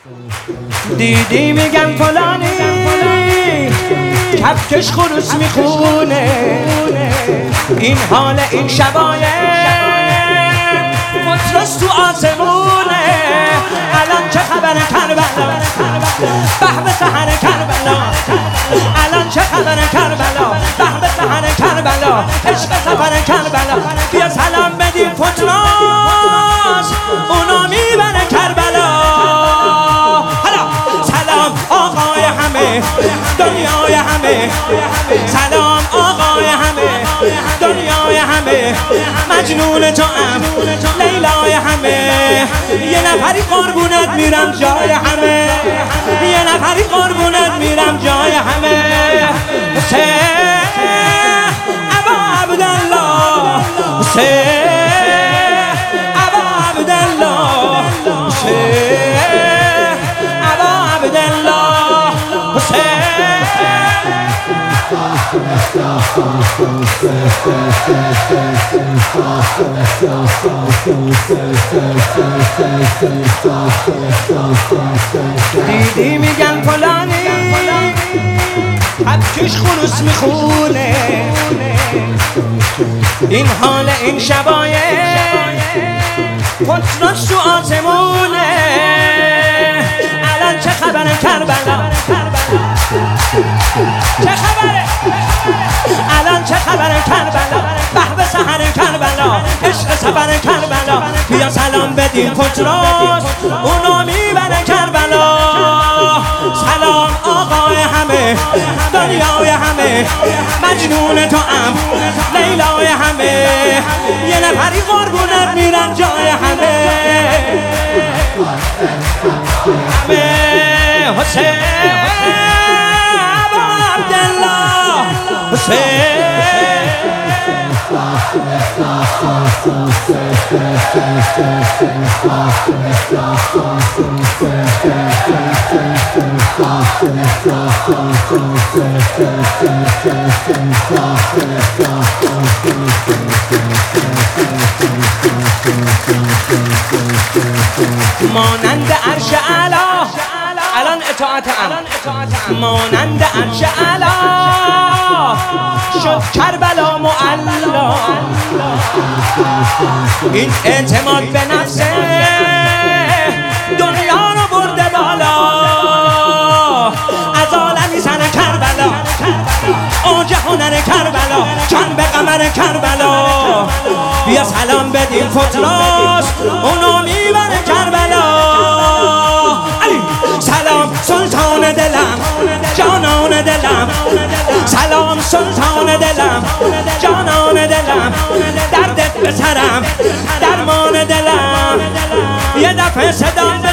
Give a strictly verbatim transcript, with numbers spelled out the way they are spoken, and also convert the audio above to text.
دیدی میگم فلانی کفکش خروس میخونه، این حال این شبایه مطرس تو آسمونه. الان چه خبر کربلا، به به سحر کربلا. الان چه خبر کربلا، به به سحر کربلا. عشق سفر کربلا، بیا سلام بدیم فتراس، اونا میبره کربلا. حالا سلام آقای همه دنیای همه، سلام آقای همه دنیای همه، مجنون تو ام لیلای همه. یه نفری قربونت میرم جای همه، یه نفری قربونت میرم جای همه. حسین ابا عبدالله، حسین ابا عبدالله، حسین ابا عبدالله، حسین. دیدی میگن فلانی کفکش خروس میخونه، این حال این شبایه پتراس تو آسمونه. الان چه خبره کربلا، چه خبره الان چه خبره کربلا، به به سحر کربلا. عشق سفر کربلا، بیا سلام بدیم پتراس، اونو میبره کربلا. سلام آقای همه دنیای همه، مجنون تو ام لیلای همه. یه نفری قربونت میرم جای همه، همه. حسین ابا عبدالله، حسین. مانند عرش اعلی، الان اطاعت ام، مانند عرش اعلی شد کربلا معلا. این اعتماد به نفسه دنیا رو برده بالا. از عالمی زن کربلا، اوج هنر کربلا، جان به قمر کربلا. بیا سلام بدیم فتراس، اونو میبره کربلا. علی سلام سلطان دلم جانان دلم، سلام سلطان دلم جانان دلم. دردت به سرم درمان دلم، یه دفعه صدا